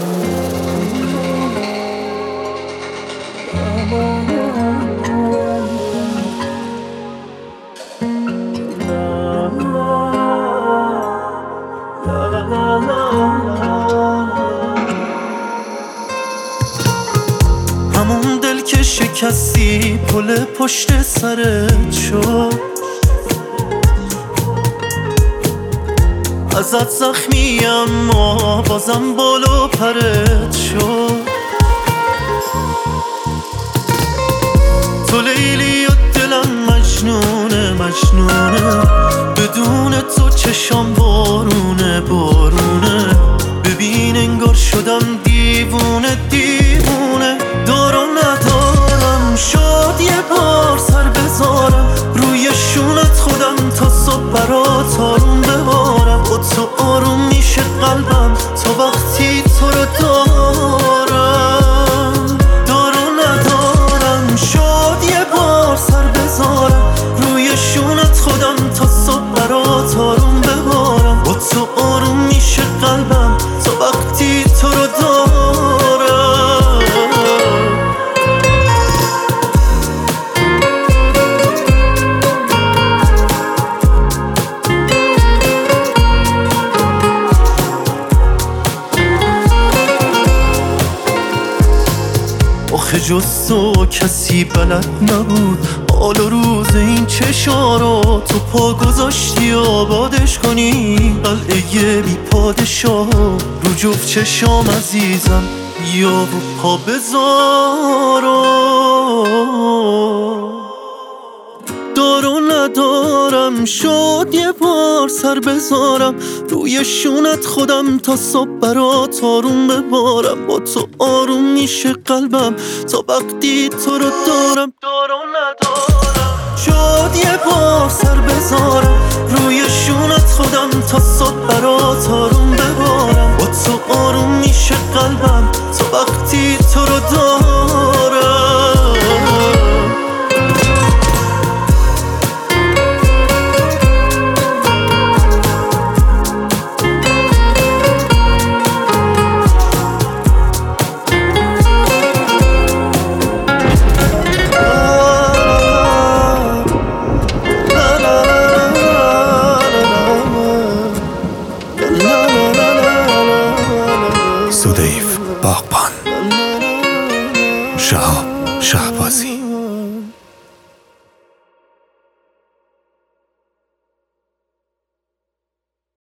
همون دل که شکستی پل پشت سرت شد، ازت زخمی اما بازم بال و پرت شد. تو لیلی و دلم مجنونه مجنونه، بدون تو چشام بارونه بارونه. ببین انگار شدم دیوونه دیوونه. دار و ندارم شد یه بار سر بذارم روی شونت خودم تا صبح برات آروم ببارم. با تو آروم میشه قلبم تا وقتی تو رو دارم. دار و ندارم شد یه بار سر بذارم روی شونت خودم تا صبح برات آروم ببارم. با تو آروم میشه قلبم تا وقتی تو رو دارم. آخه جز تو کسی بلد نبود حال و روز این چشا رو تو پا گذاشتی آبادش کنی. قلعه بی پادشاه رو جفت چشام عزیزم یا رو پا بذارم. دار و ندارم شد یه بار سر بذارم روی شونت خودم تا صبح برات آروم ببارم. با تو آروم میشه قلبم تا وقتی تو رو دارم. دار و ندارم شد یه بار سر بذارم روی شونت خودم تا صبح برات آروم ببارم. با تو آروم میشه قلبم تا وقتی تو رو دارم. سودیف باغبان.